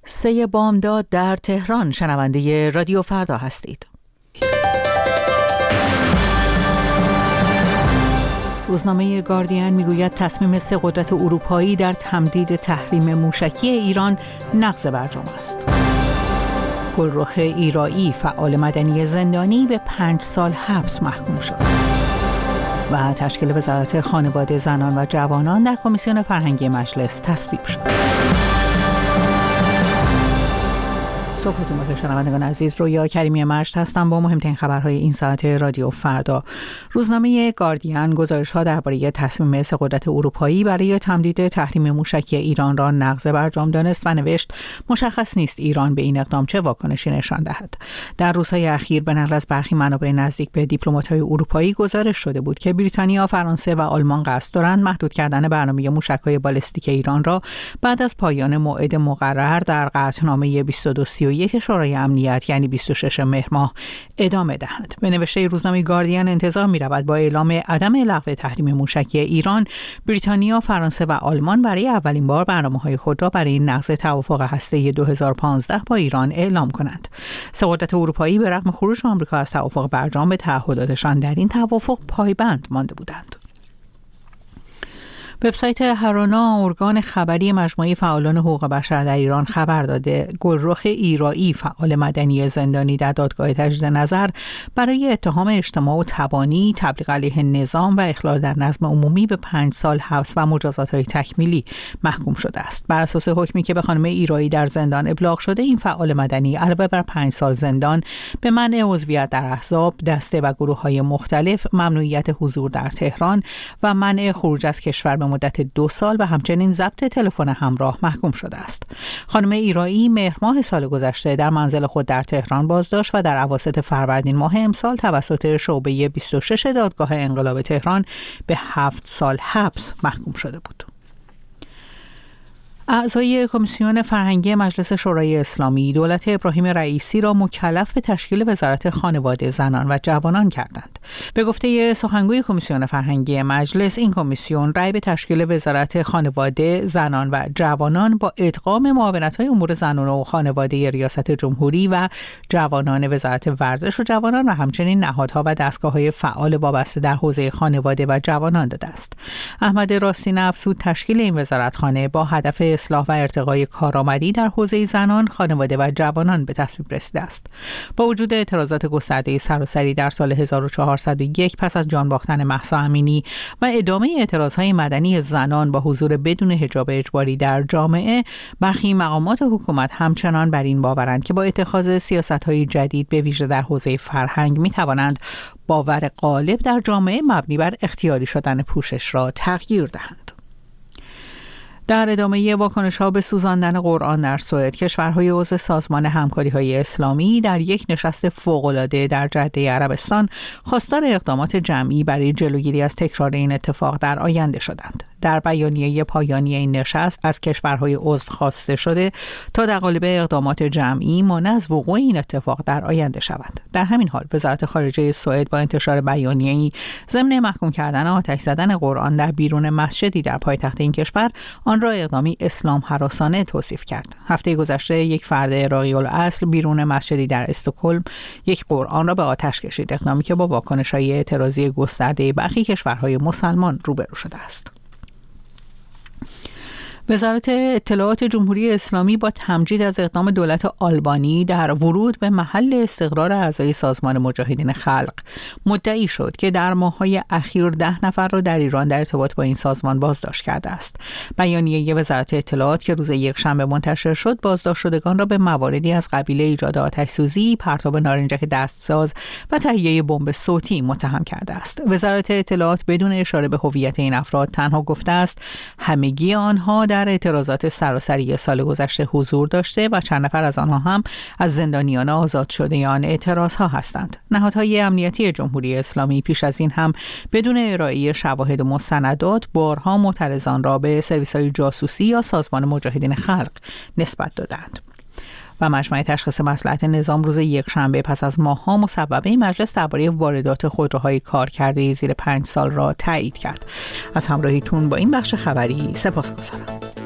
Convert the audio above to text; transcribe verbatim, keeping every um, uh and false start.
سه بامداد در تهران. شنونده رادیو فردا هستید. روزنامه گاردین میگوید تصمیم سه قدرت اروپایی در تمدید تحریم موشکی ایران نقض برجام است. گلرخ ایرایی فعال مدنی زندانی به پنج سال حبس محکوم شد. و تشکیل وزارت خانواده، زنان و جوانان در کمیسیون فرهنگی مجلس تصویب شد. صبحتون بخیر شنوندگان عزیز، رویا کریمی مجد هستم با مهمترین خبرهای این ساعت رادیو فردا. روزنامه گاردین گزارش‌ها درباره تصمیم سه قدرت اروپایی برای تمدید تحریم موشکی ایران را نقض برجام دانست و نوشت مشخص نیست ایران به این اقدام چه واکنشی نشان دهد. در روزهای اخیر به نقل از برخی منابع نزدیک به دیپلمات‌های اروپایی گزارش شده بود که بریتانیا، فرانسه و آلمان قصد دارند محدود کردن برنامه موشک‌های بالستیک ایران را بعد از پایان موعد مقرر در قطعنامه بیست و دو سی و یک شورای امنیت یعنی بیست و شش مهر ماه ادامه دهند. به نوشته روزنامه گاردین انتظار می‌رود با اعلام عدم لغو تحریم موشکی ایران، بریتانیا، فرانسه و آلمان برای اولین بار برنامه‌های خود را برای نقض توافق هسته‌ای دو هزار و پانزده با ایران اعلام کنند. سه قدرت اروپایی به رغم خروج آمریکا از توافق برجام به تعهداتشان در این توافق پایبند مانده بودند. وبسایت هرانا، ارگان خبری مجموعه فعالان حقوق بشر در ایران، خبر داده گلرخ ایرایی فعال مدنی زندانی در دادگاه تجدید نظر برای اتهام اجتماع و تبانی، تبلیغ علیه نظام و اخلال در نظم عمومی به پنج سال حبس و مجازات‌های تکمیلی محکوم شده است. بر اساس حکمی که به خانم ایرایی در زندان ابلاغ شده، این فعال مدنی علاوه بر پنج سال زندان به منع عضویت در احزاب، دسته و گروه‌های مختلف، ممنوعیت حضور در تهران و منع خروج از کشور مدت دو سال و همچنین ضبط تلفن همراه محکوم شده است. خانم ایرایی مهر ماه سال گذشته در منزل خود در تهران بازداشت و در اواسط فروردین ماه امسال توسط شعبه بیست و شش دادگاه انقلاب تهران به هفت سال حبس محکوم شده بود. اعضای کمیسیون فرهنگی مجلس شورای اسلامی دولت ابراهیم رئیسی را مکلف به تشکیل وزارت خانواده، زنان و جوانان کردند. به گفته سخنگوی کمیسیون فرهنگی مجلس، این کمیسیون رأی به تشکیل وزارت خانواده، زنان و جوانان با ادغام معاونت‌های امور زنان و خانواده ریاست جمهوری و جوانان وزارت ورزش و جوانان و همچنین نهادها و دستگاه‌های فعال وابسته در حوزه خانواده و جوانان داده است. احمد راستین افزود تشکیل این وزارتخانه با هدف اصلاح و ارتقای کارآمدی در حوزه زنان، خانواده و جوانان به تصویب رسیده است. با وجود اعتراضات گسترده سراسری در سال هزار و چهارصد و یک پس از جان باختن مهسا امینی و ادامه اعتراضهای مدنی زنان با حضور بدون حجاب اجباری در جامعه، برخی مقامات حکومت همچنان بر این باورند که با اتخاذ سیاست‌های جدید به ویژه در حوزه فرهنگ می‌توانند باور غالب در جامعه مبنی بر اختیاری شدن پوشش را تغییر دهند. در ادامه واکنش‌ها به سوزاندن قرآن در سوئد، کشورهای عضو سازمان همکاری‌های اسلامی در یک نشست فوق‌العاده در جده عربستان خواستار اقدامات جمعی برای جلوگیری از تکرار این اتفاق در آینده شدند. در بیانیه پایانی این نشست از کشورهای عضو خواسته شده تا در قالب اقدامات جمعی مانع از وقوع این اتفاق در آینده شوند. در همین حال وزارت خارجه سوئد با انتشار بیانیه‌ای ضمن محکوم کردن آتش زدن قرآن در بیرون مسجدی در پایتخت این کشور، آن را اقدامی اسلام هراسانه توصیف کرد. هفته گذشته یک فرد عراقی الاصل بیرون مسجدی در استکهلم یک قرآن را به آتش کشید، اقدامی که با واکنش‌های اعتراضی گسترده برخی کشورهای مسلمان روبرو شده است. وزارت اطلاعات جمهوری اسلامی با تمجید از اقدام دولت آلبانی در ورود به محل استقرار اعضای سازمان مجاهدین خلق مدعی شد که در ماه‌های اخیر ده نفر را در ایران در ارتباط با این سازمان بازداشت کرده است. بیانیه وزارت اطلاعات که روز یکشنبه منتشر شد، بازداشت شدگان را به مواردی از قبیل ایجاد آتش‌سوزی، پرتاب نارنجک دستساز و تهیه بمب صوتی متهم کرده است. وزارت اطلاعات بدون اشاره به هویت این افراد تنها گفته است همگی آنها در در اعتراضات سراسری سال گذشته حضور داشته و چند نفر از آنها هم از زندانیان آزاد شده آن اعتراضها هستند. نهادهای امنیتی جمهوری اسلامی پیش از این هم بدون ارائه شواهد و مستندات بارها معترضان را به سرویس‌های جاسوسی یا سازمان مجاهدین خلق نسبت دادند. و مجمع تشخیص مصلحت نظام روز یکشنبه پس از ماه‌ها مصوبه مجلس درباره واردات خودروهای کارکرده زیر پنج سال را تایید کرد. از همراهیتون با این بخش خبری سپاسگزارم.